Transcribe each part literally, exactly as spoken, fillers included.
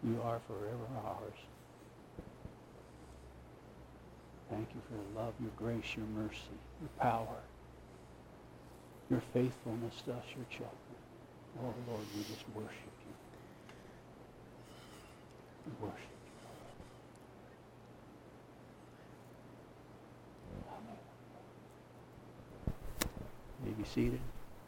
You are forever ours. Thank you for your love, your grace, your mercy, your power, your faithfulness to us, your children. Oh, Lord, we just worship you. We worship you. You may be seated.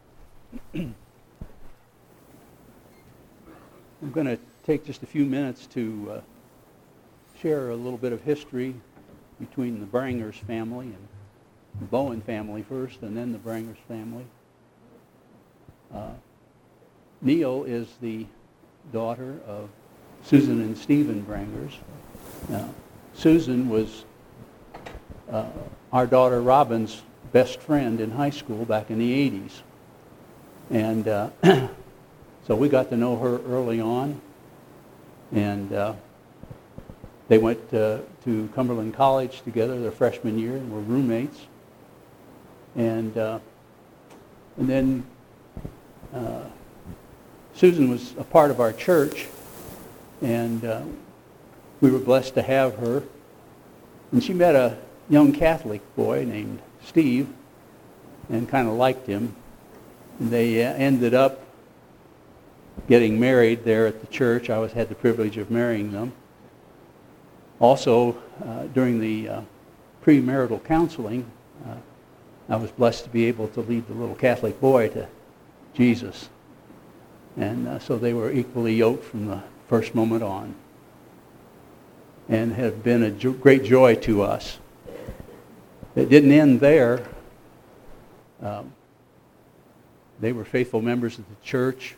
I'm going to take just a few minutes to uh, share a little bit of history between the Brangers family and the Bowen family first, and then the Brangers family. Uh, Neil is the daughter of Susan and Stephen Brangers. Now, Susan was uh, our daughter Robin's best friend in high school back in the eighties. And uh, so we got to know her early on. And uh, they went uh, to Cumberland College together their freshman year and were roommates. And, uh, and then uh, Susan was a part of our church, and uh, we were blessed to have her. And she met a young Catholic boy named Steve and kind of liked him. And they uh, ended up getting married there at the church. I was had the privilege of marrying them. Also, uh, during the uh, premarital counseling, uh, I was blessed to be able to lead the little Catholic boy to Jesus. And uh, so they were equally yoked from the first moment on, and have been a jo- great joy to us. It didn't end there. Um, they were faithful members of the church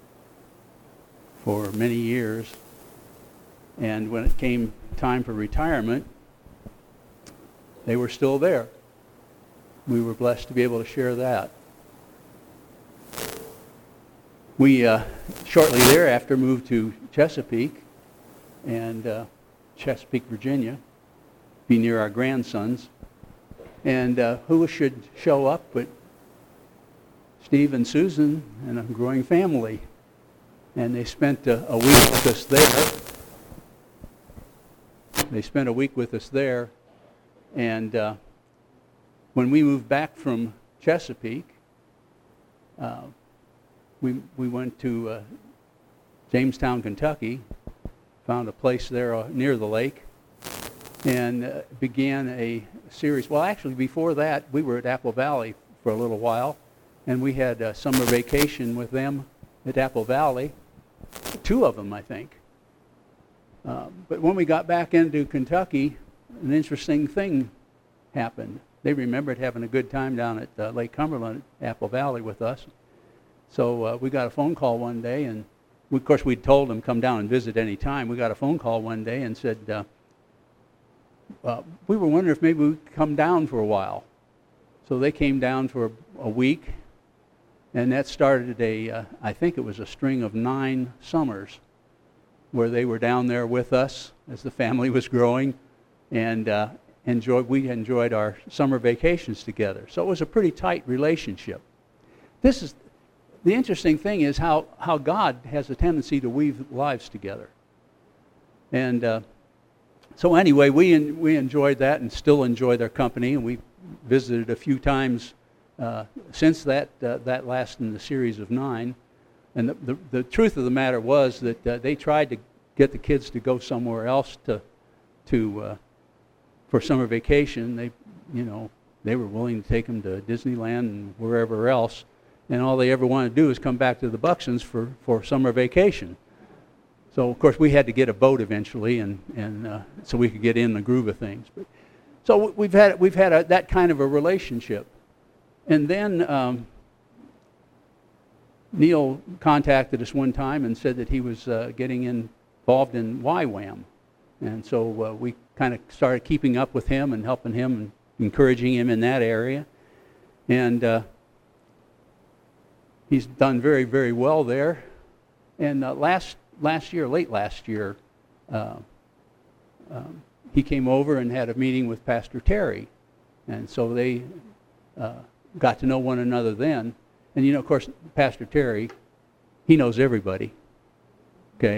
for many years. And when it came time for retirement, they were still there. We were blessed to be able to share that. We uh, shortly thereafter moved to Chesapeake, and uh, Chesapeake, Virginia, be near our grandsons. And uh, who should show up but Steve and Susan and a growing family. And they spent a, a week with us there. They spent a week with us there. And uh, when we moved back from Chesapeake, uh, we we went to uh, Jamestown, Kentucky, found a place there uh, near the lake, and uh, began a series. Well, actually, before that, we were at Apple Valley for a little while, and we had a summer vacation with them at Apple Valley, two of them, I think. Uh, but when we got back into Kentucky, an interesting thing happened. They remembered having a good time down at uh, Lake Cumberland at Apple Valley with us. So uh, we got a phone call one day, and we, of course we'd told them come down and visit any time. We got a phone call one day and said, uh, uh, we were wondering if maybe we'd come down for a while. So they came down for a, a week, and that started a, uh, I think it was a string of nine summers where they were down there with us as the family was growing, and uh, enjoyed, we enjoyed our summer vacations together. So it was a pretty tight relationship. This is, the interesting thing is how, how God has a tendency to weave lives together. And uh, so anyway, we en- we enjoyed that and still enjoy their company, and we visited a few times uh, since that uh, that last in the series of nine. And the, the, the truth of the matter was that uh, they tried to get the kids to go somewhere else to to uh, for summer vacation. They, you know, they were willing to take them to Disneyland and wherever else, and all they ever wanted to do is come back to the Buxtons for, for summer vacation. So of course we had to get a boat eventually, and and uh, so we could get in the groove of things. But so we've had we've had a, that kind of a relationship, and then. Um, Neil contacted us one time and said that he was uh, getting involved in Y WAM. And so uh, we kind of started keeping up with him and helping him and encouraging him in that area. And uh, he's done very, very well there. And uh, last last year, late last year, uh, um, he came over and had a meeting with Pastor Terry. And so they uh, got to know one another then. And, you know, of course, Pastor Terry, he knows everybody, okay?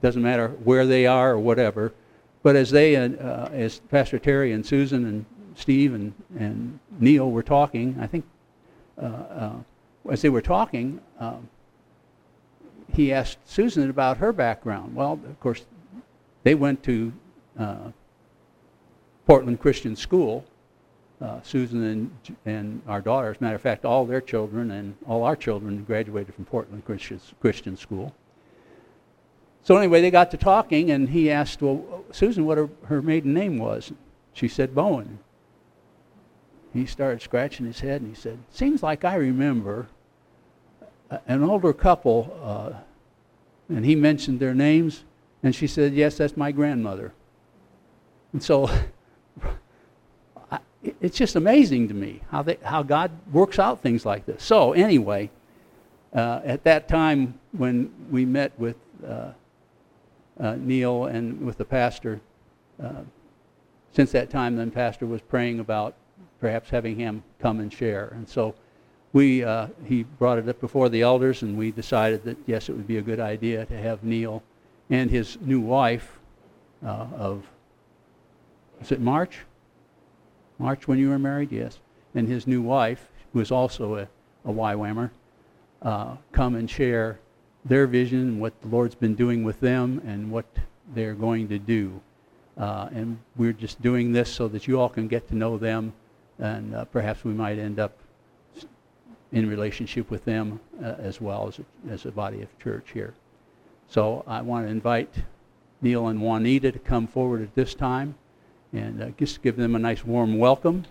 doesn't matter where they are or whatever. But as they, uh, uh, as Pastor Terry and Susan and Steve and, and Neil were talking, I think uh, uh, as they were talking, um, he asked Susan about her background. Well, of course, they went to uh, Portland Christian School. Uh, Susan and, and our daughter, as a matter of fact, all their children and all our children graduated from Portland Christian, Christian School. So anyway, they got to talking, and he asked, well, Susan, what her, her maiden name was. She said, Bowen. He started scratching his head, and he said, seems like I remember an older couple, uh, and he mentioned their names, and she said, yes, that's my grandmother. And so I, it's just amazing to me how they, how God works out things like this. So anyway, uh, at that time when we met with uh, uh, Neil and with the pastor, uh, since that time, then pastor was praying about perhaps having him come and share. And so we uh, he brought it up before the elders, and we decided that, yes, it would be a good idea to have Neil and his new wife uh, of, is it March? March when you were married? Yes. And his new wife, who is also a, a Y WAMer, uh, come and share their vision and what the Lord's been doing with them and what they're going to do. Uh, and we're just doing this so that you all can get to know them, and uh, perhaps we might end up in relationship with them uh, as well as a, as a body of church here. So I want to invite Neil and Juanita to come forward at this time and uh, just give them a nice warm welcome.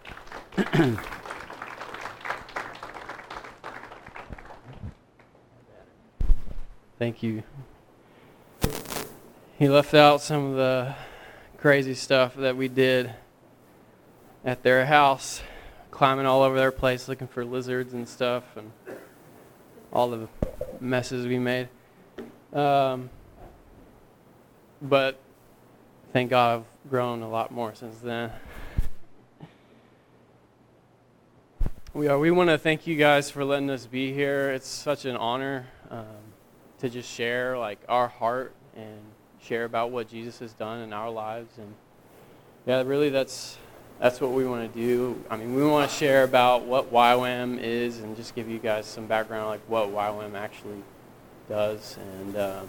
Thank you. He left out some of the crazy stuff that we did at their house, climbing all over their place looking for lizards and stuff, and all the messes we made. Um, but thank God I've grown a lot more since then. We are. We want to thank you guys for letting us be here. It's such an honor um, to just share like our heart and share about what Jesus has done in our lives. And yeah, really, that's that's what we want to do. I mean, we want to share about what Y WAM is and just give you guys some background, like what Y WAM actually does. And uh,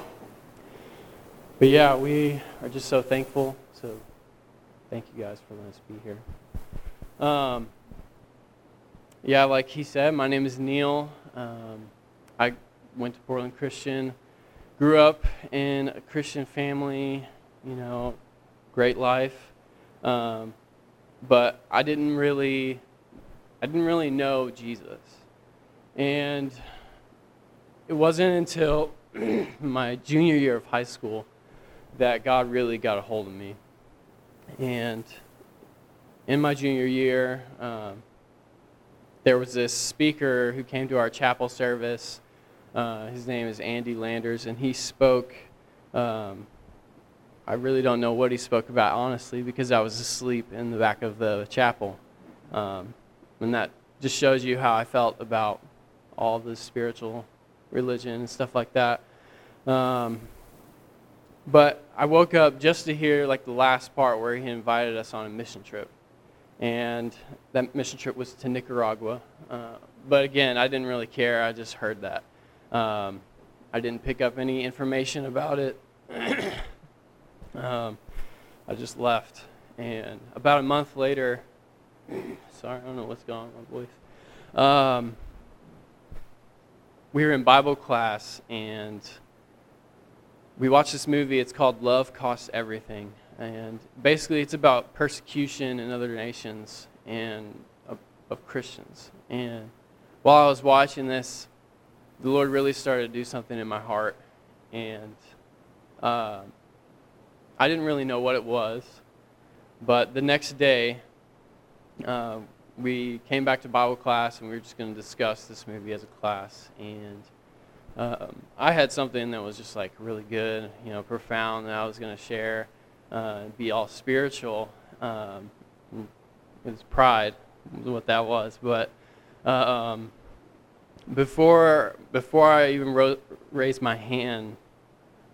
but yeah, we are just so thankful. So thank you guys for letting us be here. Um, yeah, like he said, my name is Neil. Um, I went to Portland Christian. Grew up in a Christian family, you know, great life, um, but I didn't really, I didn't really know Jesus, and it wasn't until my junior year of high school that God really got a hold of me. And in my junior year, um, there was this speaker who came to our chapel service. Uh, his name is Andy Landers, and he spoke, um, I really don't know what he spoke about, honestly, because I was asleep in the back of the chapel. Um, and that just shows you how I felt about all the spiritual religion and stuff like that. Um, but I woke up just to hear like the last part where he invited us on a mission trip. And that mission trip was to Nicaragua. Uh, but again, I didn't really care. I just heard that. Um, I didn't pick up any information about it. um, I just left. And about a month later, sorry, I don't know what's going on with my voice. Um, we were in Bible class, and we watched this movie. It's called Love Costs Everything. And basically, it's about persecution in other nations and of, of Christians. And while I was watching this, the Lord really started to do something in my heart, and uh, I didn't really know what it was, but the next day, uh, we came back to Bible class, and we were just going to discuss this movie as a class, and um, I had something that was just like really good, you know, profound, that I was going to share, uh, and be all spiritual. Um, it was pride, was what that was, but uh, um, Before before I even ro- raised my hand,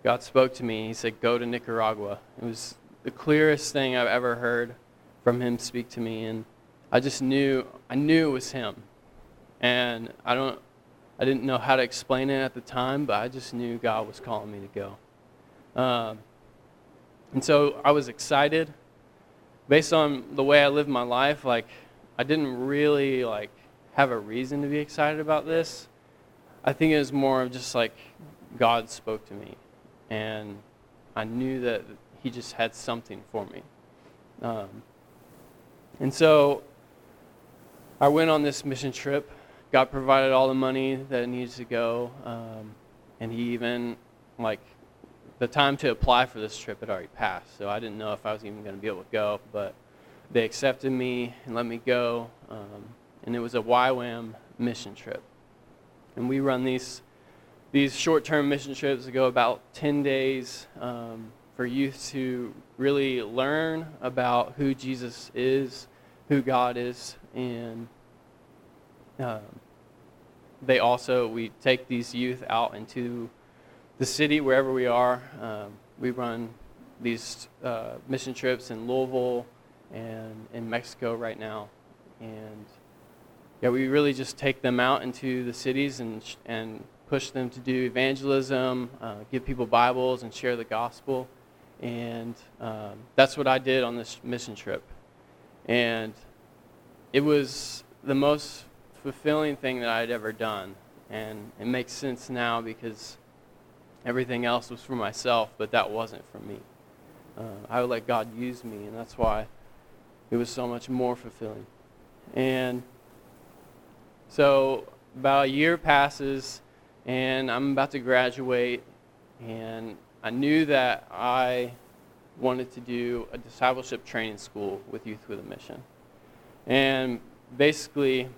God spoke to me. He said, "Go to Nicaragua." It was the clearest thing I've ever heard from him speak to me, and I just knew I knew it was him. And I don't I didn't know how to explain it at the time, but I just knew God was calling me to go. Um, and so I was excited. Based on the way I lived my life, like I didn't really like have a reason to be excited about this. I think it was more of just like God spoke to me, and I knew that he just had something for me. Um, and so I went on this mission trip. God provided all the money that it needed to go, um, and he even, like, the time to apply for this trip had already passed, so I didn't know if I was even going to be able to go, but they accepted me and let me go, um, and it was a Y WAM mission trip. And we run these these short-term mission trips that go about ten days um, for youth to really learn about who Jesus is, who God is, and um, they also, we take these youth out into the city wherever we are. Um, we run these uh, mission trips in Louisville and in Mexico right now, and yeah, we really just take them out into the cities and and push them to do evangelism, uh, give people Bibles, and share the gospel. And um, that's what I did on this mission trip. And it was the most fulfilling thing that I'd ever done. And it makes sense now because everything else was for myself, but that wasn't for me. Uh, I would let God use me, and that's why it was so much more fulfilling. And so about a year passes, and I'm about to graduate, and I knew that I wanted to do a discipleship training school with Youth with a Mission. And basically,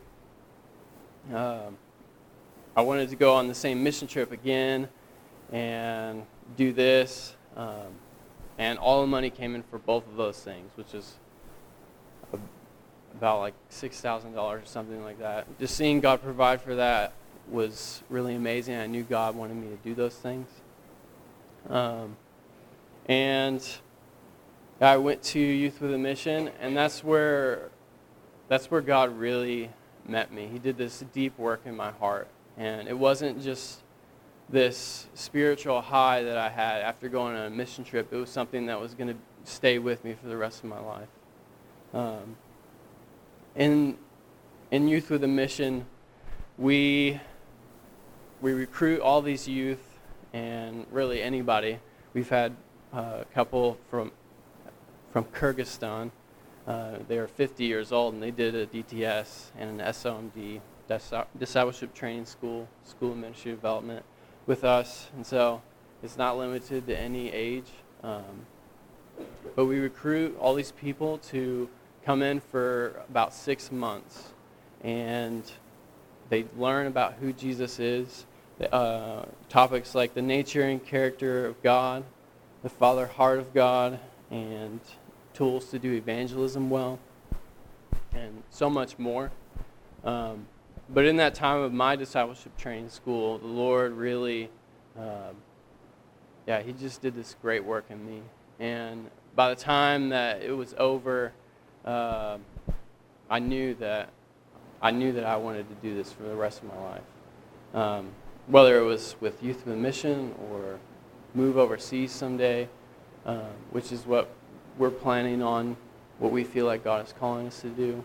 um, I wanted to go on the same mission trip again and do this. Um, and all the money came in for both of those things, which is a, about like six thousand dollars or something like that. Just seeing God provide for that was really amazing. I knew God wanted me to do those things. Um, and I went to Youth with a Mission, and that's where that's where God really met me. He did this deep work in my heart, and it wasn't just this spiritual high that I had after going on a mission trip. It was something that was going to stay with me for the rest of my life. Um, in in Youth with a Mission, we we recruit all these youth, and really anybody. We've had uh, a couple from from Kyrgyzstan. Uh, they were fifty years old, and they did a D T S and an S O M D, Discipleship Training School, School of Ministry Development, with us. And so it's not limited to any age. Um, but we recruit all these people to come in for about six months. And they learn about who Jesus is, uh, topics like the nature and character of God, the Father heart of God, and tools to do evangelism well, and so much more. Um, but in that time of my discipleship training school, the Lord really, um, yeah, he just did this great work in me. And by the time that it was over, uh, I knew that I knew that I wanted to do this for the rest of my life. Um, whether it was with Youth with a Mission or move overseas someday, uh, which is what we're planning on, what we feel like God is calling us to do.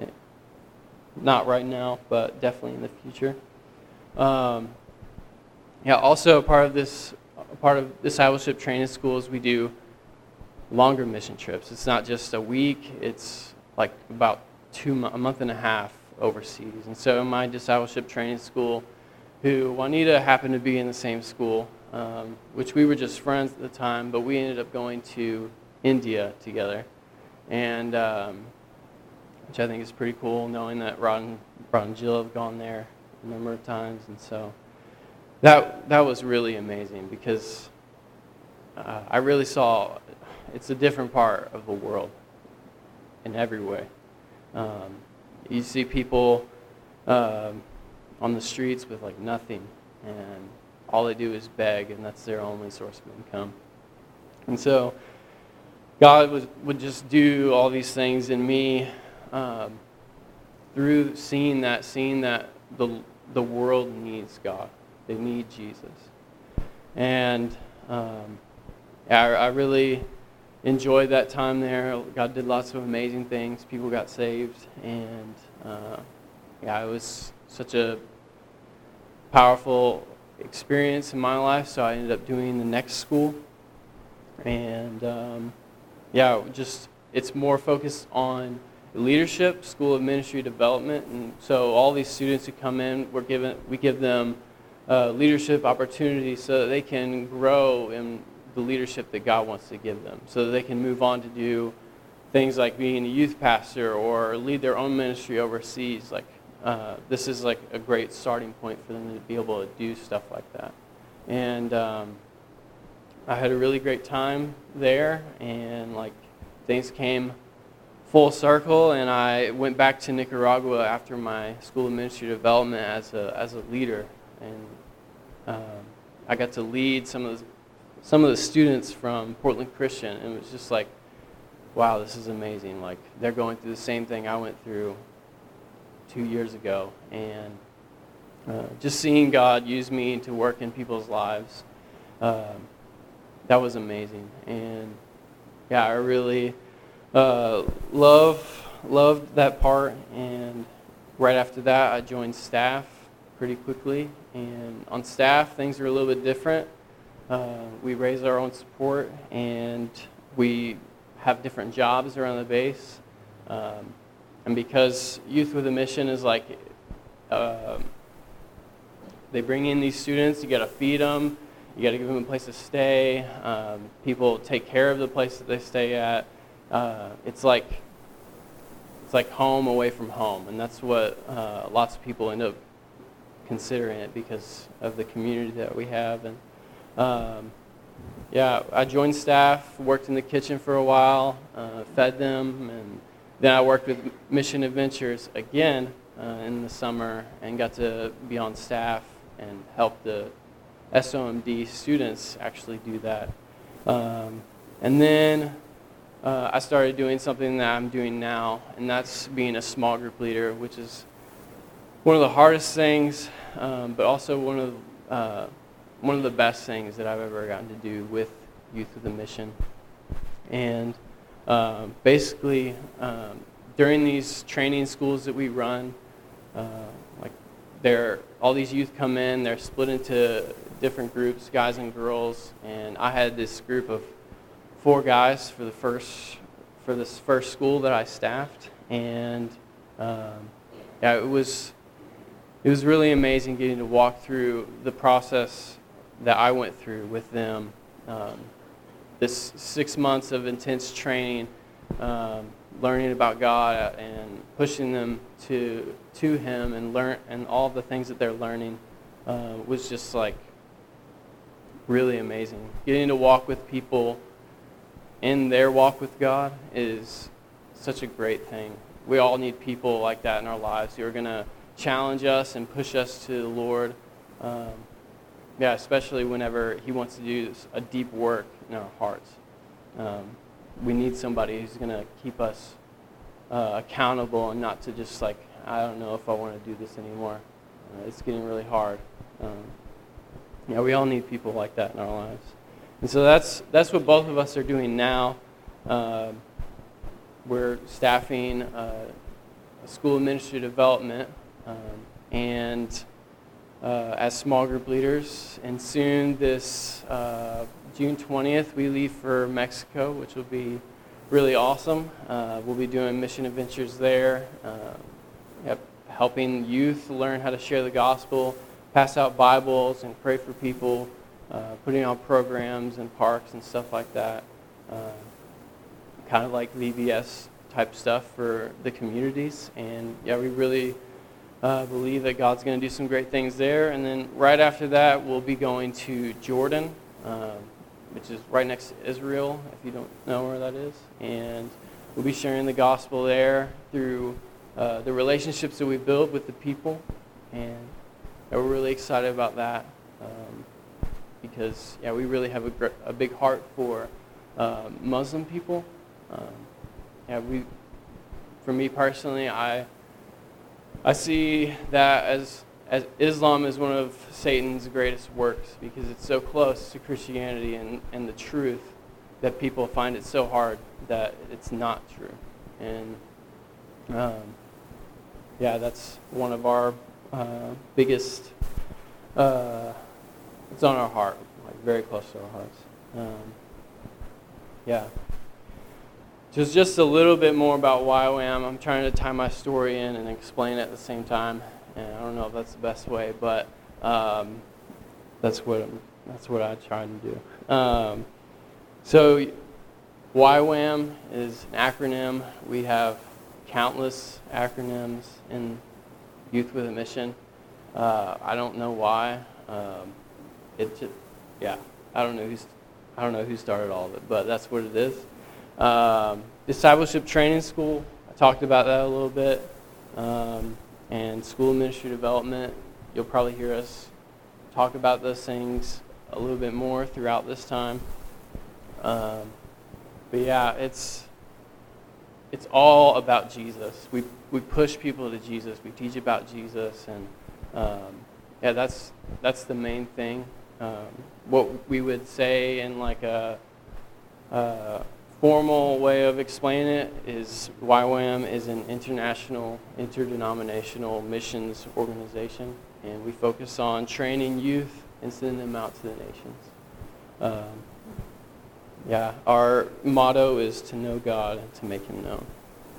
Not right now, but definitely in the future. Um, yeah, also part of this, part of discipleship training school is we do longer mission trips. It's not just a week, it's like about two, a month and a half overseas. And so in my discipleship training school, who Juanita happened to be in the same school, um, which we were just friends at the time, but we ended up going to India together, and um, which I think is pretty cool, knowing that Rod and, Rod and Jill have gone there a number of times. And so that that was really amazing, because uh, I really saw it's a different part of the world in every way. Um, you see people um, on the streets with like nothing, and all they do is beg, and that's their only source of income. And so God would, would just do all these things in me um, through seeing that, seeing that the the world needs God. They need Jesus. And um, I, I really enjoyed that time there. God did lots of amazing things. People got saved. And uh, yeah, it was such a powerful experience in my life. So I ended up doing the next school. And um, yeah, just it's more focused on leadership, School of Ministry Development, and so all these students who come in, we're given, we give them uh, leadership opportunities so that they can grow in the leadership that God wants to give them, so that they can move on to do things like being a youth pastor or lead their own ministry overseas. Like uh, this is like a great starting point for them to be able to do stuff like that. And um, I had a really great time there, and like things came full circle, and I went back to Nicaragua after my School of Ministry Development as a as a leader, and um, I got to lead some of the, some of the students from Portland Christian, and it was just like, wow, this is amazing. Like they're going through the same thing I went through two years ago, and uh, just seeing God use me to work in people's lives, um, that was amazing. And yeah, I really. Uh, love, loved that part, and right after that I joined staff pretty quickly, and on staff things are a little bit different. Uh, we raise our own support, and we have different jobs around the base, um, and because Youth with a Mission is like, uh, they bring in these students, you got to feed them, you got to give them a place to stay, um, people take care of the place that they stay at. Uh, it's like it's like home away from home, and that's what uh, lots of people end up considering it because of the community that we have. And um, yeah, I joined staff, worked in the kitchen for a while, uh, fed them, and then I worked with Mission Adventures again uh, in the summer and got to be on staff and help the S O M D students actually do that. Um, and then Uh, I started doing something that I'm doing now, and that's being a small group leader, which is one of the hardest things, um, but also one of uh, one of the best things that I've ever gotten to do with Youth with a Mission. And um, basically, um, during these training schools that we run, uh, like there, all these youth come in, they're split into different groups, guys and girls, and I had this group of four guys for the first for this first school that I staffed, and um, yeah, it was it was really amazing getting to walk through the process that I went through with them. Um, this six months of intense training, um, learning about God and pushing them to to Him, and learn and all the things that they're learning uh, was just like really amazing. Getting to walk with people in their walk with God is such a great thing. We all need people like that in our lives who are going to challenge us and push us to the Lord. Um, yeah, especially whenever He wants to do a deep work in our hearts. Um, we need somebody who's going to keep us uh, accountable and not to just like, I don't know if I want to do this anymore. Uh, it's getting really hard. Um, yeah, we all need people like that in our lives. And so that's that's what both of us are doing now. Uh, we're staffing uh, a School of Ministry Development, um, and uh, as small group leaders. And soon, this uh, June twentieth, we leave for Mexico, which will be really awesome. Uh, we'll be doing mission adventures there, uh, yep, helping youth learn how to share the gospel, pass out Bibles, and pray for people. Uh, putting on programs and parks and stuff like that, uh, kind of like V B S type stuff for the communities. And yeah, we really uh, believe that God's going to do some great things there. And then right after that, we'll be going to Jordan, uh, which is right next to Israel, if you don't know where that is. And we'll be sharing the gospel there through uh, the relationships that we build with the people. And yeah, we're really excited about that. Um, because yeah, we really have a, gr- a big heart for uh, Muslim people. Um, yeah, we, for me personally, I I see that as as Islam is one of Satan's greatest works because it's so close to Christianity and, and the truth that people find it so hard that it's not true. And um, yeah, that's one of our uh, biggest, uh, it's on our heart, like very close to our hearts. Um, yeah. Just just a little bit more about Y WAM. I'm trying to tie my story in and explain it at the same time, and I don't know if that's the best way, but um, that's what I'm, that's what I try to do. Um, so Y WAM is an acronym. We have countless acronyms in Youth with a Mission. Uh, I don't know why. Um, it just, yeah, I don't know who's I don't know who started all of it, but that's what it is. Um, discipleship training school, I talked about that a little bit, um, and school ministry development. You'll probably hear us talk about those things a little bit more throughout this time. Um, but yeah, it's it's all about Jesus. We we push people to Jesus. We teach about Jesus, and um, yeah, that's that's the main thing. Um, what we would say in like a, a formal way of explaining it is Y WAM is an international, interdenominational missions organization, and we focus on training youth and sending them out to the nations. Um, yeah, our motto is to know God and to make Him known.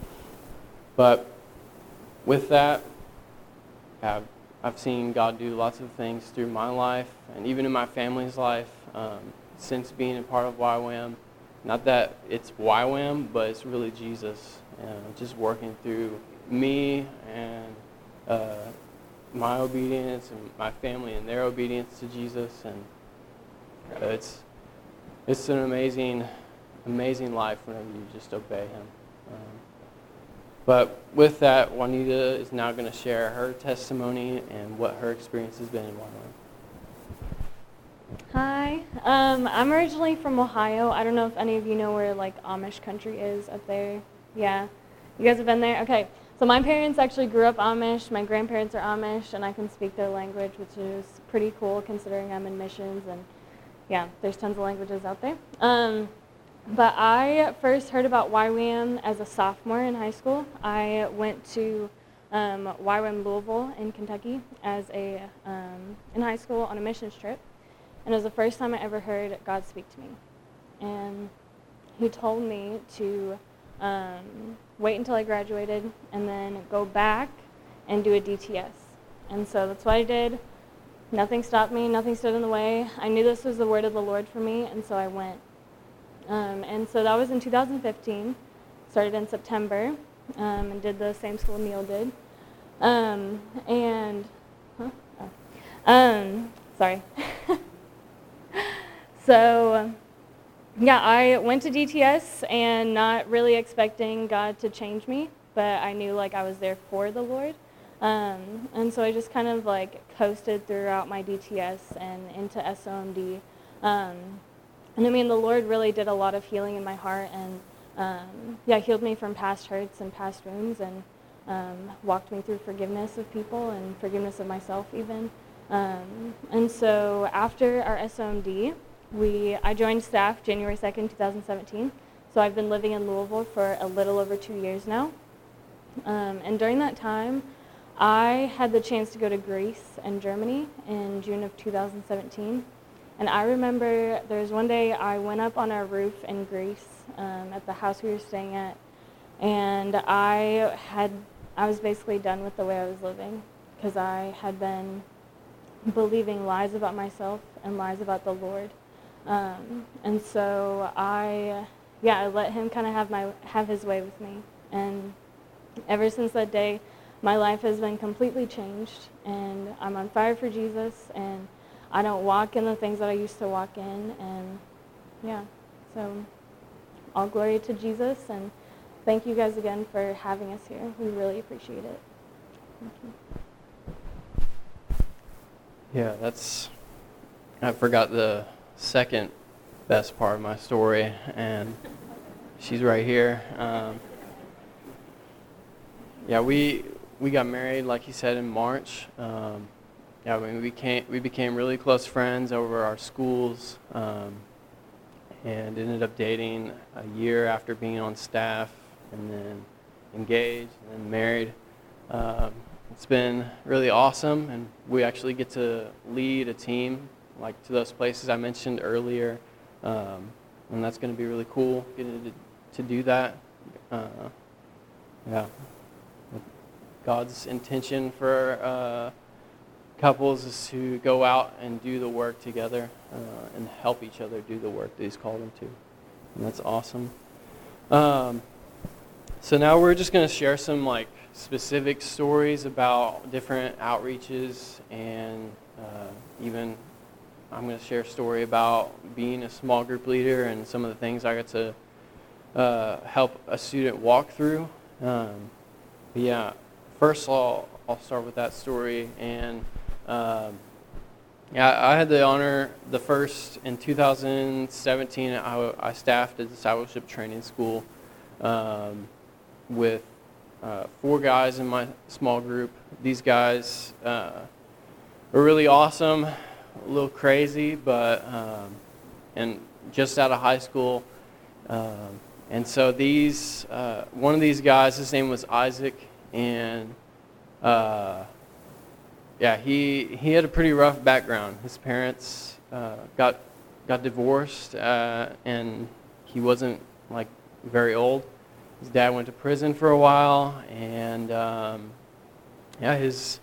But with that, I've, I've seen God do lots of things through my life and even in my family's life um, since being a part of Y WAM. Not that it's Y WAM, but it's really Jesus, uh, just working through me and uh, my obedience and my family and their obedience to Jesus, and uh, it's it's an amazing, amazing life whenever you just obey Him. Um, but with that, Juanita is now going to share her testimony and what her experience has been in Y WAM. Hi, um, I'm originally from Ohio. I don't know if any of you know where like Amish country is up there. Yeah, you guys have been there? Okay, so my parents actually grew up Amish. My grandparents are Amish, and I can speak their language, which is pretty cool considering I'm in missions, and yeah, there's tons of languages out there. Um, but I first heard about Y WAM as a sophomore in high school. I went to um, Y WAM Louisville in Kentucky as a um, in high school on a missions trip. And it was the first time I ever heard God speak to me. And He told me to um, wait until I graduated and then go back and do a D T S. And so that's what I did. Nothing stopped me. Nothing stood in the way. I knew this was the word of the Lord for me, and so I went. Um, and so that was in two thousand fifteen. Started in September um, and did the same school Neil did. Um, and, huh? Oh. Um, sorry. So, yeah, I went to D T S and not really expecting God to change me, but I knew like I was there for the Lord. Um, and so I just kind of like coasted throughout my D T S and into S O M D. Um, and I mean, the Lord really did a lot of healing in my heart, and um, yeah, healed me from past hurts and past wounds, and um, walked me through forgiveness of people and forgiveness of myself even. Um, and so after our S O M D, We, I joined staff January second, twenty seventeen, so I've been living in Louisville for a little over two years now. Um, and during that time, I had the chance to go to Greece and Germany in June of two thousand seventeen. And I remember there was one day I went up on our roof in Greece um, at the house we were staying at, and I had, I was basically done with the way I was living because I had been believing lies about myself and lies about the Lord. Um, and so I, yeah, I let Him kind of have my have His way with me. And ever since that day, my life has been completely changed, and I'm on fire for Jesus, and I don't walk in the things that I used to walk in, and yeah, so all glory to Jesus, and thank you guys again for having us here. We really appreciate it. Thank you. Yeah, that's I forgot the second best part of my story, and she's right here. Um, yeah, we we got married, like he said, in March. Um, yeah, we became we became really close friends over our schools, um, and ended up dating a year after being on staff, and then engaged, and then married. Um, it's been really awesome, and we actually get to lead a team, like to those places I mentioned earlier, um, and that's going to be really cool, getting to, to do that. Uh, yeah. God's intention for uh, couples is to go out and do the work together uh, and help each other do the work that He's called them to. And that's awesome. Um, so now we're just going to share some like specific stories about different outreaches, and uh, even I'm going to share a story about being a small group leader and some of the things I got to uh, help a student walk through. Um, but yeah. First, I'll, I'll start with that story, and um, yeah, I had the honor, the first, in two thousand seventeen, I, I staffed a discipleship training school um, with uh, four guys in my small group. These guys uh, were really awesome, a little crazy, but, um, and just out of high school, um, and so these, uh, one of these guys, his name was Isaac. And uh, yeah, he he had a pretty rough background. His parents uh, got got divorced, uh, and he wasn't like very old. His dad went to prison for a while, and um, yeah, his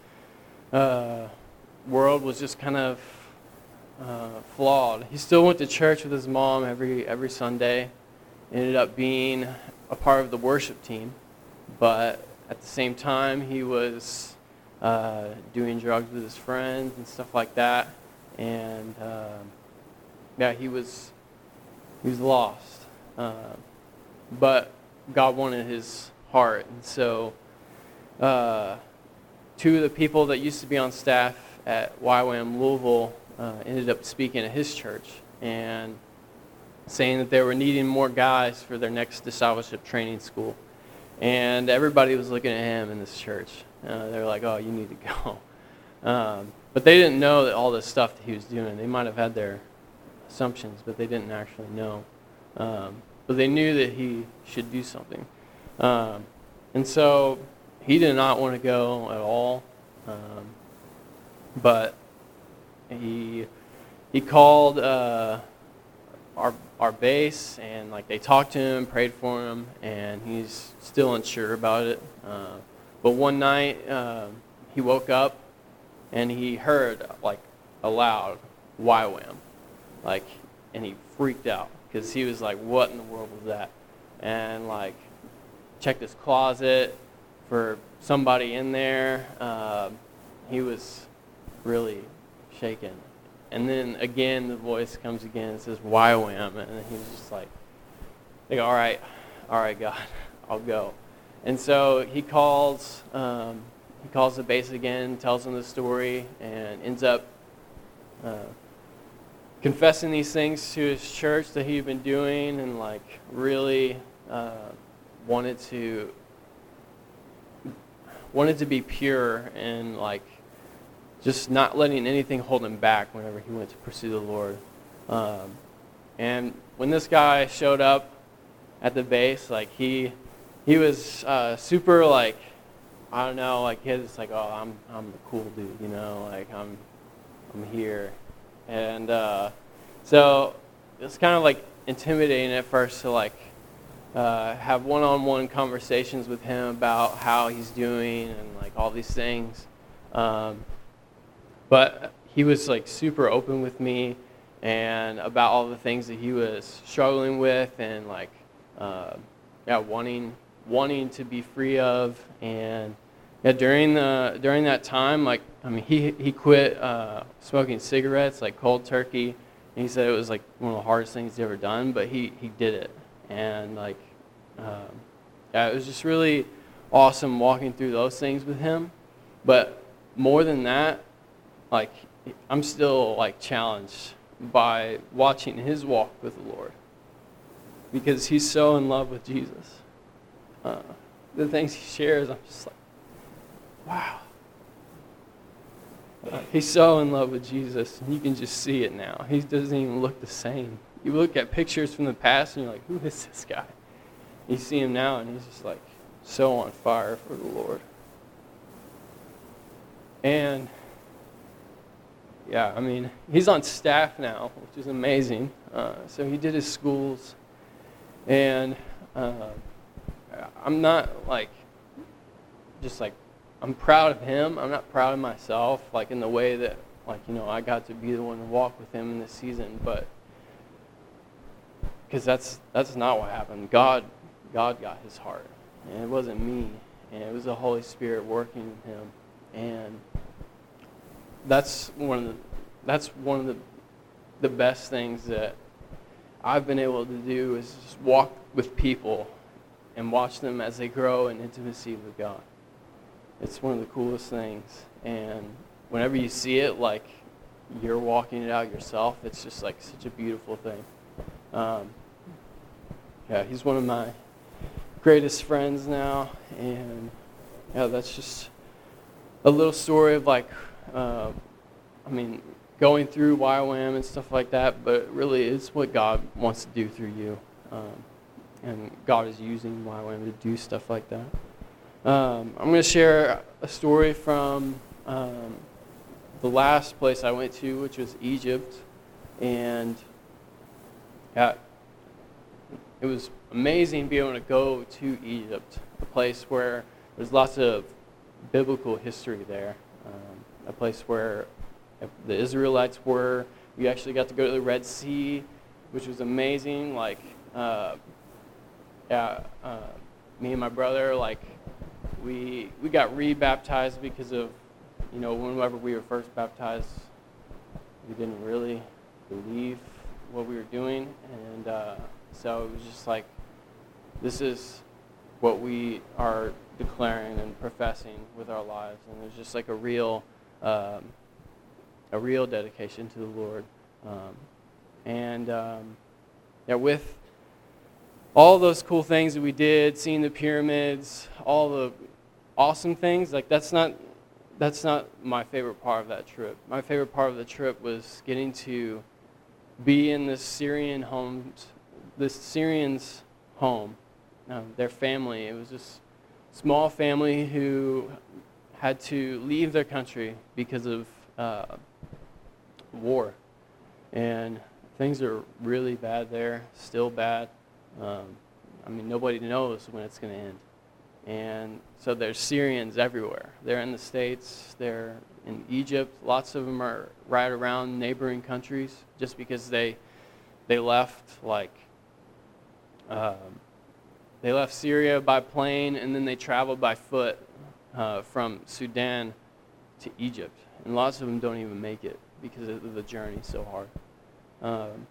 uh, world was just kind of uh, flawed. He still went to church with his mom every every Sunday. Ended up being a part of the worship team, but at the same time, he was uh, doing drugs with his friends and stuff like that, and uh, yeah, he was he was lost. Uh, but God wanted his heart, and so uh, two of the people that used to be on staff at Y WAM Louisville uh, ended up speaking at his church and saying that they were needing more guys for their next discipleship training school. And everybody was looking at him in this church. Uh, they were like, oh, you need to go. Um, but they didn't know that all this stuff that he was doing. They might have had their assumptions, but they didn't actually know. Um, but they knew that he should do something. Um, and so he did not want to go at all. Um, but he he called uh, our our base, and like they talked to him, prayed for him, and he's still unsure about it. Uh, but one night uh, he woke up and he heard like a loud Y WAM, like, and he freaked out because he was like, "What in the world was that?" And like checked his closet for somebody in there. Uh, he was really shaken. And then again, the voice comes again and says, Y WAM. And he was just like, like, all right, all right, God, I'll go. And so he calls, um, he calls the base again, tells them the story, and ends up uh, confessing these things to his church that he'd been doing, and like really uh, wanted to wanted to be pure and like just not letting anything hold him back whenever he went to pursue the Lord. Um, and when this guy showed up at the base, like he he was uh, super like, I don't know, like he was like, oh, I'm I'm the cool dude, you know, like I'm I'm here. And uh, so it's kind of like intimidating at first to like uh, have one-on-one conversations with him about how he's doing and like all these things. Um, But he was like super open with me and about all the things that he was struggling with and like uh, yeah wanting wanting to be free of. And yeah, during the during that time, like I mean he he quit uh, smoking cigarettes like cold turkey, and he said it was like one of the hardest things he's ever done, but he he did it. And like um, yeah, it was just really awesome walking through those things with him. But more than that, like I'm still like challenged by watching his walk with the Lord, because he's so in love with Jesus. Uh, the things he shares, I'm just like, wow. Uh, he's so in love with Jesus, and you can just see it now. He doesn't even look the same. You look at pictures from the past, and you're like, who is this guy? You see him now, and he's just like so on fire for the Lord. And yeah, I mean, he's on staff now, which is amazing. Uh, so he did his schools, and uh, I'm not like, just like, I'm proud of him. I'm not proud of myself, like in the way that, like, you know, I got to be the one to walk with him in this season, but because that's that's not what happened. God, God got his heart, and it wasn't me, and it was the Holy Spirit working in him, and that's one of the that's one of the the best things that I've been able to do, is just walk with people and watch them as they grow in intimacy with God. It's one of the coolest things, and whenever you see it, like you're walking it out yourself, it's just like such a beautiful thing. Um, yeah, he's one of my greatest friends now, and yeah, that's just a little story of like, uh, I mean, going through Y W A M and stuff like that, but really it's what God wants to do through you, um, and God is using Y W A M to do stuff like that. Um, I'm going to share a story from um, the last place I went to, which was Egypt, and yeah, it was amazing being able to go to Egypt, a place where there's lots of biblical history there, um, a place where the Israelites were. We actually got to go to the Red Sea, which was amazing. Like, uh, yeah, uh, me and my brother, like, we we got re-baptized because of, you know, whenever we were first baptized, we didn't really believe what we were doing, and uh, so it was just like, this is what we are declaring and professing with our lives, and it was just like a real, um, a real dedication to the Lord, um, and um, yeah, with all those cool things that we did, seeing the pyramids, all the awesome things, like that's not that's not my favorite part of that trip. My favorite part of the trip was getting to be in this Syrian homes, this Syrian's home, um, their family. It was this small family who had to leave their country because of uh, war, and things are really bad there, still bad. Um, I mean, nobody knows when it's going to end. And so there's Syrians everywhere. They're in the States, they're in Egypt. Lots of them are right around neighboring countries, just because they they left, like, um, they left Syria by plane, and then they traveled by foot uh, from Sudan to Egypt. And lots of them don't even make it because of the journey so hard. Um,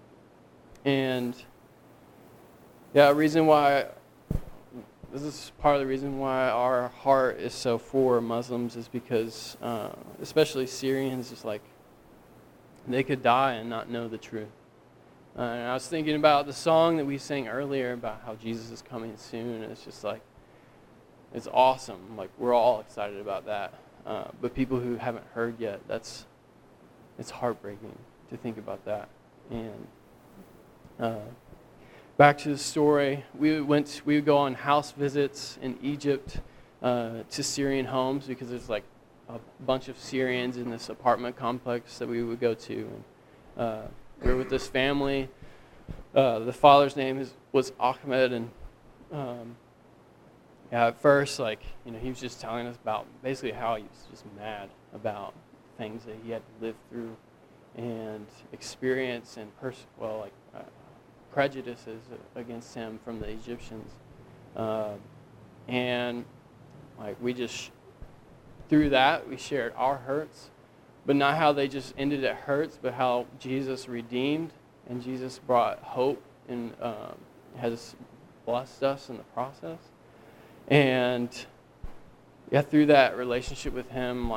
and yeah, a reason why, this is part of the reason why our heart is so for Muslims, is because, uh, especially Syrians, is like, they could die and not know the truth. Uh, and I was thinking about the song that we sang earlier about how Jesus is coming soon, and it's just like, it's awesome. Like, we're all excited about that. Uh, but people who haven't heard yet, that's, it's heartbreaking to think about that. And uh, back to the story, we went. We would go on house visits in Egypt uh, to Syrian homes, because there's like a bunch of Syrians in this apartment complex that we would go to. And, uh, we were with this family. Uh, the father's name is, was Ahmed, and um, yeah, at first, like, you know, he was just telling us about basically how he was just mad about things that he had to live through and experience, and pers- well, like. Uh, prejudices against him from the Egyptians, uh, and like we just through that we shared our hurts, but not how they just ended at hurts, but how Jesus redeemed and Jesus brought hope and um, has blessed us in the process. And yeah, through that relationship with him, like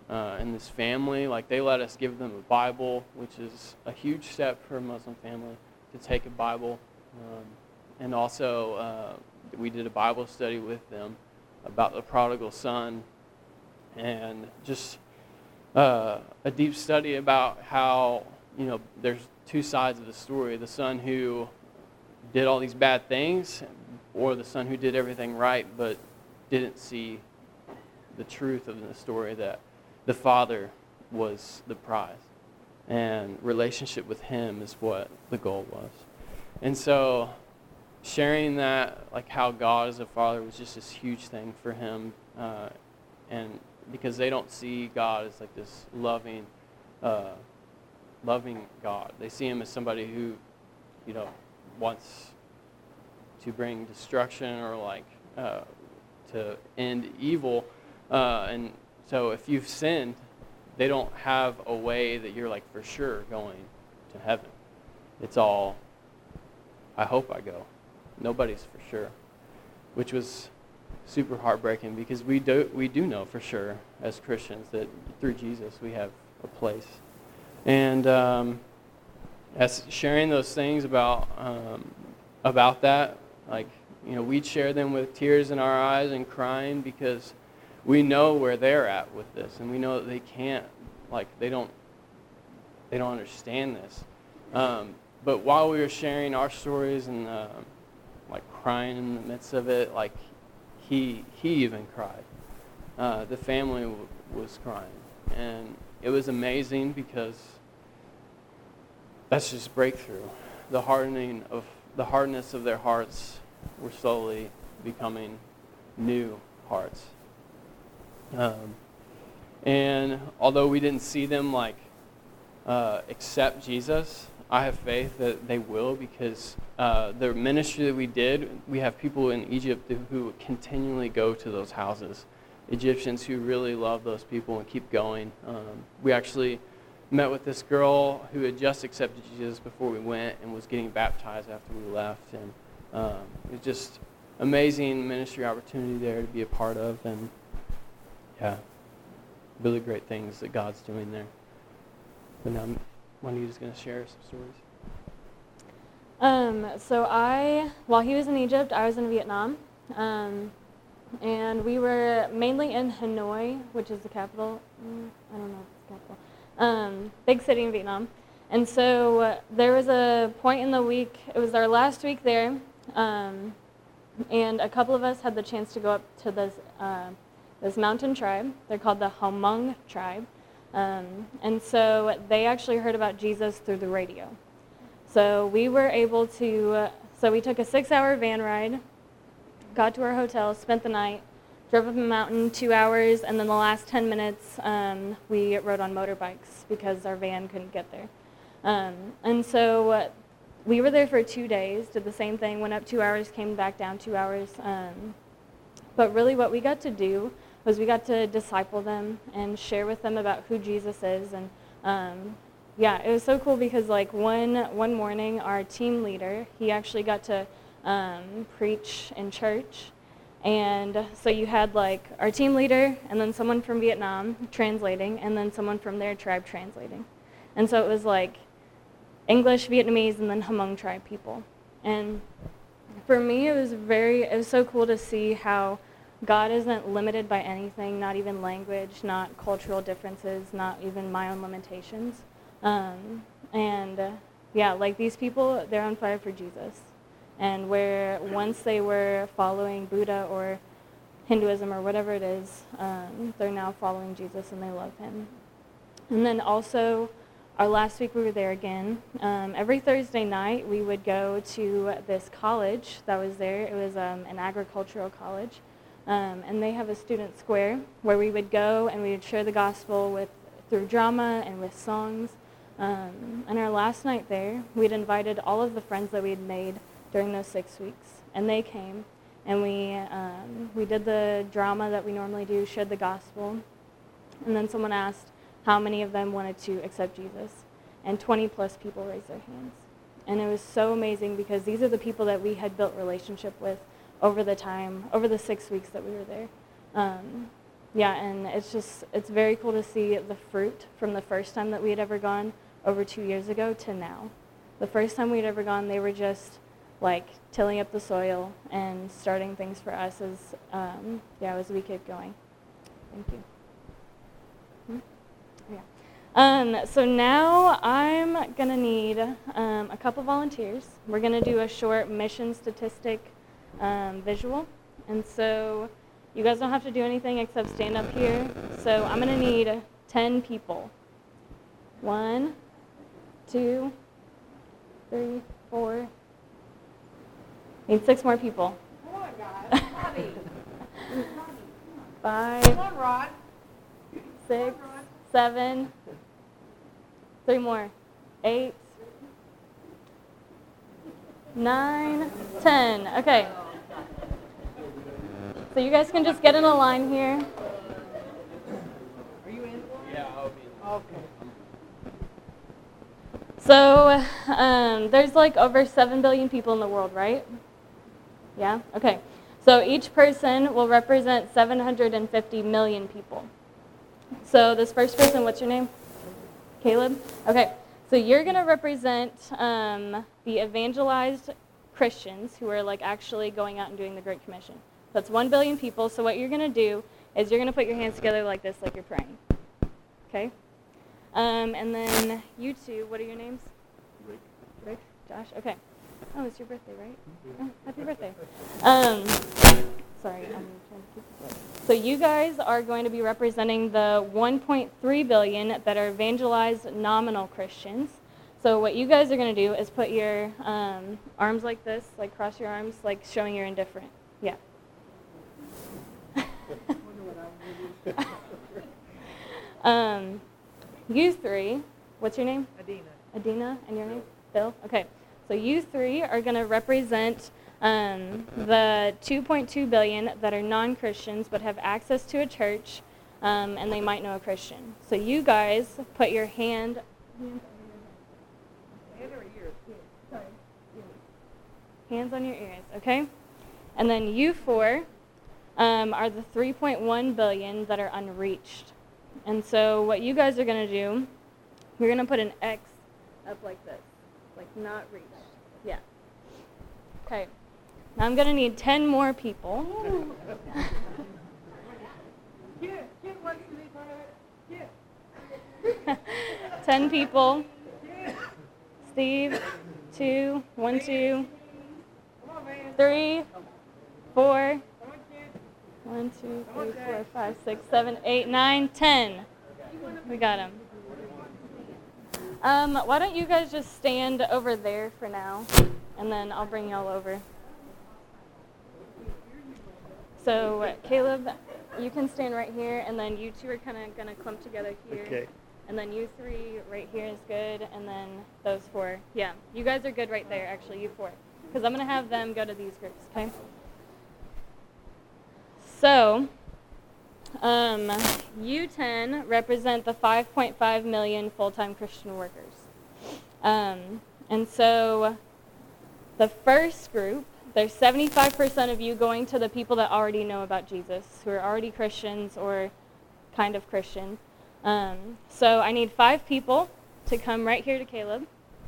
uh, in this family. Like, they let us give them a Bible, which is a huge step for a Muslim family, to take a Bible. Um, and also, uh, we did a Bible study with them about the prodigal son, and just uh, a deep study about how, you know, there's two sides of the story. The son who did all these bad things, or the son who did everything right but didn't see the truth of the story, that the father was the prize. And relationship with him is what the goal was. And so sharing that, like how God is a father, was just this huge thing for him. Uh, and because they don't see God as like this loving, uh, loving God. They see him as somebody who, you know, wants to bring destruction, or like uh, to end evil. Uh, and so if you've sinned, they don't have a way that you're like for sure going to heaven. It's all, I hope I go. Nobody's for sure, which was super heartbreaking, because we do we do know for sure as Christians that through Jesus we have a place. And um, as sharing those things about um, about that, like, you know, we'd share them with tears in our eyes and crying, because we know where they're at with this, and we know that they can't, like, they don't they don't understand this. Um, but while we were sharing our stories and uh, like crying in the midst of it, like he he even cried. Uh, the family w- was crying, and it was amazing, because that's just breakthrough. The hardening of the hardness of their hearts were slowly becoming new hearts. Um, and although we didn't see them like uh, accept Jesus, I have faith that they will, because uh, the ministry that we did, we have people in Egypt who continually go to those houses. Egyptians who really love those people and keep going. Um, we actually met with this girl who had just accepted Jesus before we went and was getting baptized after we left. And um, it was just amazing ministry opportunity there to be a part of. And yeah, really great things that God's doing there. But now, one of you is going to share some stories. Um, so I, while he was in Egypt, I was in Vietnam. Um, and we were mainly in Hanoi, which is the capital. Mm, I don't know if it's the capital. Um, big city in Vietnam. And so uh, there was a point in the week, it was our last week there, um, and a couple of us had the chance to go up to this, uh, this mountain tribe. They're called the Hmong tribe. Um, and so they actually heard about Jesus through the radio. So we were able to, uh, so we took a six-hour van ride, got to our hotel, spent the night, drove up a mountain two hours, and then the last ten minutes um, we rode on motorbikes because our van couldn't get there. Um, and so uh, we were there for two days, did the same thing, went up two hours, came back down two hours. Um, but really what we got to do was we got to disciple them and share with them about who Jesus is. And um, yeah, it was so cool because like one one morning, our team leader, he actually got to um, preach in church. And so you had like our team leader and then someone from Vietnam translating and then someone from their tribe translating. And so it was like English, Vietnamese, and then Hmong tribe people. And for me, it was very, it was so cool to see how God isn't limited by anything, not even language, not cultural differences, not even my own limitations. Um, and uh, yeah, like these people, they're on fire for Jesus. And where once they were following Buddha or Hinduism or whatever it is, um, they're now following Jesus and they love him. And then also, our last week we were there again. Um, every Thursday night we would go to this college that was there. It was um, an agricultural college. Um, and they have a student square where we would go and we would share the gospel with through drama and with songs. Um, and our last night there, we'd invited all of the friends that we had made during those six weeks. And they came, and we um, we did the drama that we normally do, shared the gospel. And then someone asked how many of them wanted to accept Jesus. And twenty plus people raised their hands. And it was so amazing because these are the people that we had built relationship with over the time, over the six weeks that we were there. Um, yeah, and it's just, it's very cool to see the fruit from the first time that we had ever gone over two years ago to now. The first time we'd ever gone, they were just like tilling up the soil and starting things for us as, um, yeah, as we kept going. Thank you. Hmm? Yeah. Um, so now I'm gonna need um, a couple volunteers. We're gonna do a short mission statistic um, visual, and so you guys don't have to do anything except stand up here. So I'm going to need ten people. One, two, three, four. Need six more people. Come on, guys. Bobby. Five, Come on, Rod. six, seven. Three more. Eight, nine, ten. Okay. So you guys can just get in a line here. Are you in? Yeah, I'll be. Okay. So um, there's like over seven billion people in the world, right? Yeah? Okay. So each person will represent seven hundred fifty million people. So this first person, what's your name? Caleb? Okay. So you're going to represent um, the evangelized Christians who are like actually going out and doing the Great Commission. That's one billion people. So what you're going to do is you're going to put your hands together like this, like you're praying. Okay? Um, and then you two, what are your names? Rick. Rick? Josh? Okay. Oh, it's your birthday, right? Oh, happy birthday. Um, sorry, I'm trying to keep it. So you guys are going to be representing the one point three billion that are evangelized nominal Christians. So what you guys are going to do is put your um, arms like this, like cross your arms, like showing you're indifferent. Yeah. um, you three, what's your name? Adina. Adina, and your name? Bill? Okay. So you three are going to represent um, the two point two billion that are non-Christians but have access to a church, um, and they might know a Christian. So you guys put your hand... Head or ears? Sorry. Hands on your ears, okay? And then you four um, are the three point one billion that are unreached. And so what you guys are going to do, you're going to put an X up like this, like not reached. Yeah. Okay. Now I'm going to need ten more people. Kid, kid wants to be part of it. Kid. ten people. Kid. Steve, two, one, two, Come on, man. three, four, Come on, kid. one, two, three, four, five, six, seven, eight, nine, ten. We got him. Um, why don't you guys just stand over there for now, and then I'll bring y'all over. So, Caleb, you can stand right here, and then you two are kind of going to clump together here. Okay. And then you three right here is good, and then those four. Yeah, you guys are good right there, actually, you four. Because I'm going to have them go to these groups, okay? So, um, you ten represent the five point five million full-time Christian workers. Um, and so, the first group, there's seventy-five percent of you going to the people that already know about Jesus, who are already Christians or kind of Christian. Um, so I need five people to come right here to Caleb.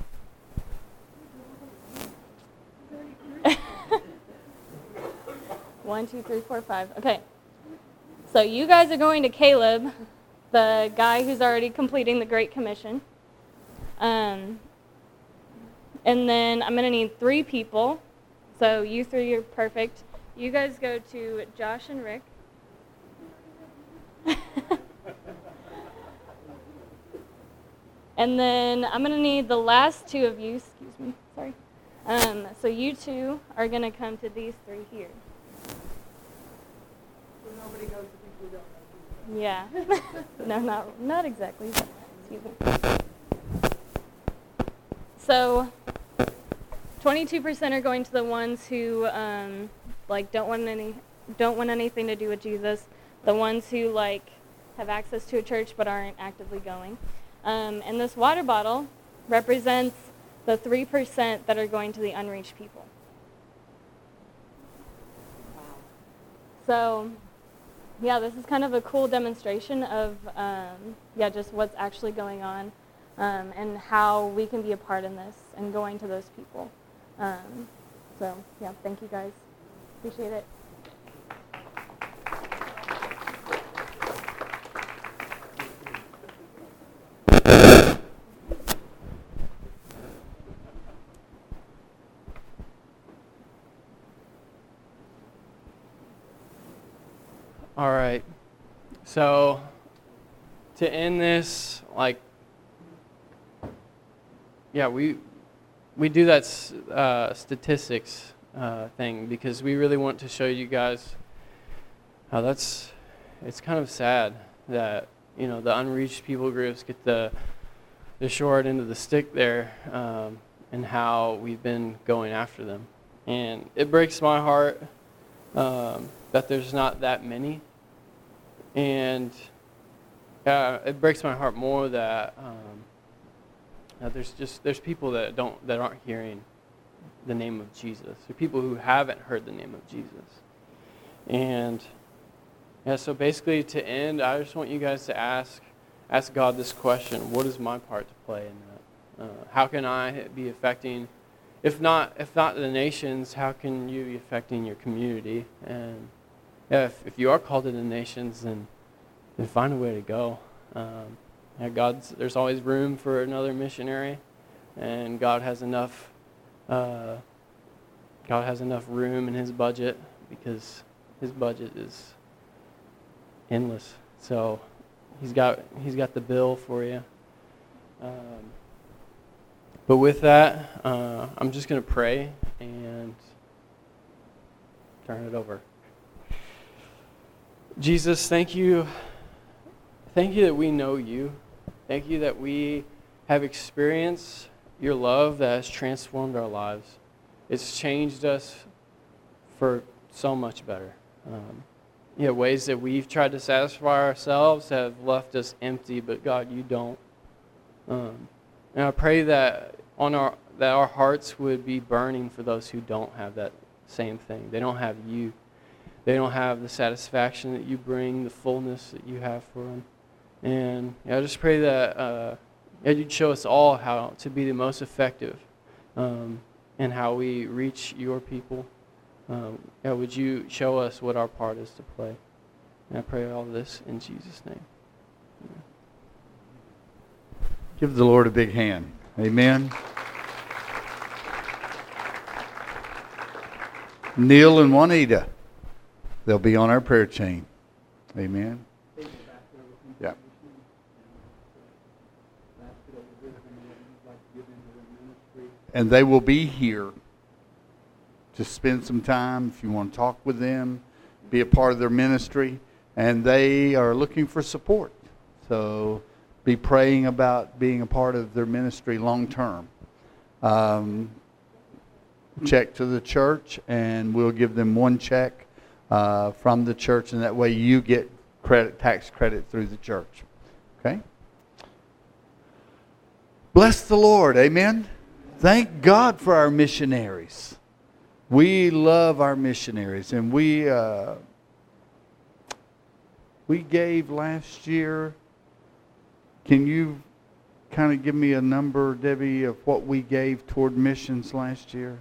One, two, three, four, five. Okay. So you guys are going to Caleb, the guy who's already completing the Great Commission. Um, and then I'm going to need three people. So you three are perfect. You guys go to Josh and Rick. And then I'm going to need the last two of you, excuse me, sorry. Um, so you two are going to come to these three here. So nobody goes to people who don't know. Yeah. No, not not exactly. But, excuse me. So twenty-two percent are going to the ones who um, like don't want any don't want anything to do with Jesus. The ones who like have access to a church but aren't actively going. Um, and this water bottle represents the three percent that are going to the unreached people. So yeah, this is kind of a cool demonstration of, um, yeah, just what's actually going on um, and how we can be a part in this and going to those people. Um, so, yeah, thank you guys. Appreciate it. All right. So to end this, like, yeah, we we do that uh, statistics uh, thing because we really want to show you guys how that's, it's kind of sad that, you know, the unreached people groups get the the short end of the stick there, um, and how we've been going after them. And it breaks my heart um, that there's not that many. And uh, it breaks my heart more that, um, that there's just there's people that don't that aren't hearing the name of Jesus. There are people who haven't heard the name of Jesus. And yeah, so basically to end, I just want you guys to ask ask God this question: what is my part to play in that? Uh, how can I be affecting, if not if not the nations, how can you be affecting your community? And yeah, if, if you are called to the nations, then then find a way to go. Um, yeah, God's there's always room for another missionary, and God has enough. Uh, God has enough room in His budget because His budget is endless. So He's got He's got the bill for you. Um, but with that, uh, I'm just going to pray and turn it over. Jesus, thank you. Thank you that we know you. Thank you that we have experienced your love that has transformed our lives. It's changed us for so much better. Um, you know, ways that we've tried to satisfy ourselves have left us empty, but God, you don't. Um, and I pray that on our that our hearts would be burning for those who don't have that same thing. They don't have you. They don't have the satisfaction that you bring, the fullness that you have for them. And yeah, I just pray that uh, you'd show us all how to be the most effective um, in how we reach your people. Um, yeah, would you show us what our part is to play? And I pray all this in Jesus' name. Amen. Give the Lord a big hand. Amen. Neil and Juanita, they'll be on our prayer chain. Amen. Yeah. And they will be here to spend some time if you want to talk with them, be a part of their ministry. And they are looking for support. So be praying about being a part of their ministry long term. Um, check to the church, and we'll give them one check uh, from the church, and that way you get credit, tax credit through the church. Okay? Bless the Lord. Amen. Thank God for our missionaries. We love our missionaries, and we uh, we gave last year. Can you kind of give me a number, Debbie, of what we gave toward missions last year?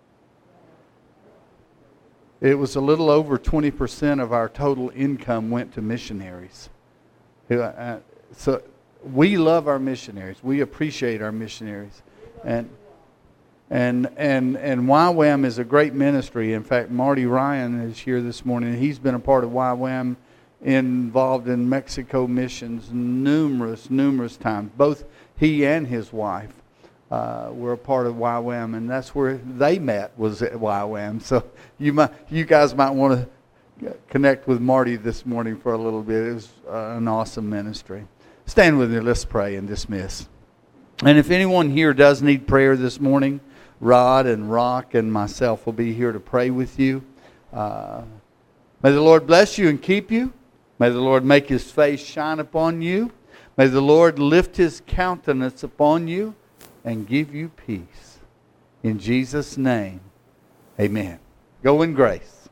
It was a little over twenty percent of our total income went to missionaries. So we love our missionaries. We appreciate our missionaries. And and and and Y WAM is a great ministry. In fact, Marty Ryan is here this morning. He's been a part of Y WAM, involved in Mexico missions numerous, numerous times. Both he and his wife uh, were a part of Y WAM, and that's where they met, was at Y WAM. So you might, you guys might want to connect with Marty this morning for a little bit. It was uh, an awesome ministry. Stand with me. Let's pray and dismiss. And if anyone here does need prayer this morning, Rod and Rock and myself will be here to pray with you. Uh, may the Lord bless you and keep you. May the Lord make His face shine upon you. May the Lord lift His countenance upon you and give you peace. In Jesus' name, amen. Go in grace.